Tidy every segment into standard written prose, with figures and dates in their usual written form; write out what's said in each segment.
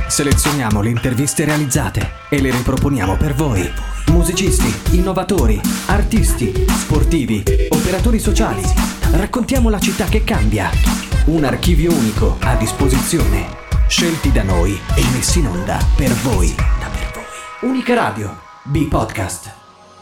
Selezioniamo le interviste realizzate e le riproponiamo per voi. Musicisti, innovatori, artisti, sportivi, operatori sociali. Raccontiamo la città che cambia. Un archivio unico a disposizione. Scelti da noi e messi in onda per voi. Unica Radio, B-Podcast.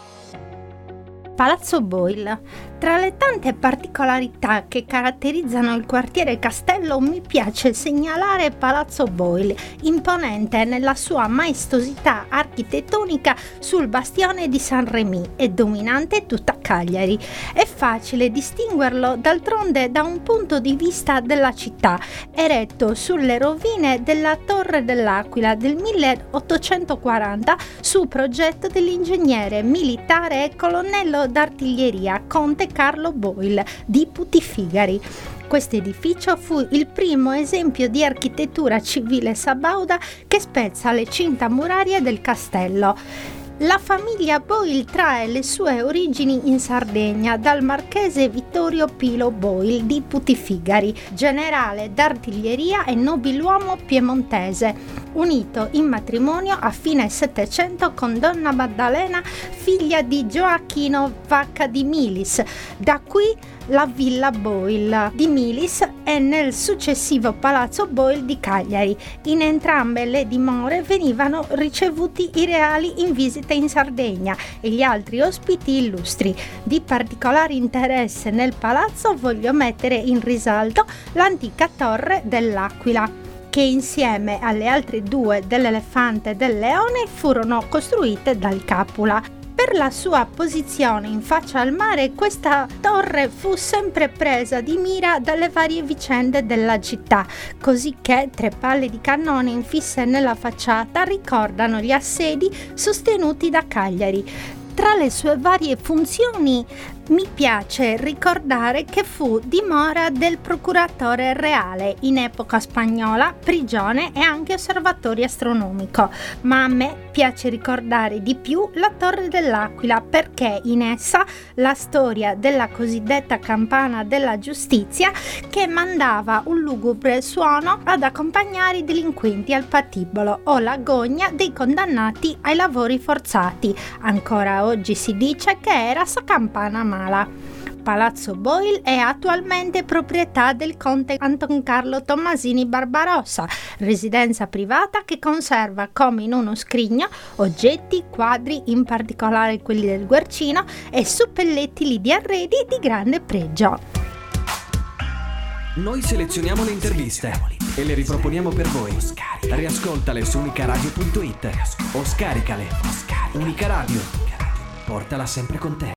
Palazzo Boyle. Tra le tante particolarità che caratterizzano il quartiere Castello mi piace segnalare Palazzo Boyle, imponente nella sua maestosità architettonica sul bastione di San Remi e dominante tutta Cagliari. È facile distinguerlo d'altronde da un punto di vista della città, eretto sulle rovine della Torre dell'Aquila del 1840 su progetto dell'ingegnere militare e colonnello d'artiglieria Conte Carlo Boyle di Putiffigari. Questo edificio fu il primo esempio di architettura civile sabauda che spezza le cinta murarie del castello. La famiglia Boyle trae le sue origini in Sardegna dal marchese Vittorio Pilo Boyle di Putiffigari, generale d'artiglieria e nobiluomo piemontese, unito in matrimonio a fine Settecento con Donna Maddalena, figlia di Gioacchino Vacca di Milis. Da qui la Villa Boyle di Milis e nel successivo Palazzo Boyle di Cagliari. In entrambe le dimore venivano ricevuti i reali in visita in Sardegna e gli altri ospiti illustri. Di particolare interesse nel palazzo voglio mettere in risalto l'antica Torre dell'Aquila, che insieme alle altre due dell'Elefante e del Leone furono costruite dal Capula. Per la sua posizione in faccia al mare, questa torre fu sempre presa di mira dalle varie vicende della città, così che tre palle di cannone infisse nella facciata ricordano gli assedi sostenuti da Cagliari. Tra le sue varie funzioni mi piace ricordare che fu dimora del procuratore reale in epoca spagnola, prigione e anche osservatorio astronomico, ma a me piace ricordare di più la Torre dell'Aquila perché in essa la storia della cosiddetta campana della giustizia che mandava un lugubre suono ad accompagnare i delinquenti al patibolo o la gogna dei condannati ai lavori forzati. Ancora oggi si dice che era sa campana mala. Palazzo Boyle è attualmente proprietà del conte Anton Carlo Tommasini Barbarossa, residenza privata che conserva come in uno scrigno oggetti, quadri, in particolare quelli del Guercino, e suppellettili di arredi di grande pregio. Noi selezioniamo le interviste e le riproponiamo per voi. Riascoltale su unicaradio.it o scaricale. Unica Radio. Portala sempre con te.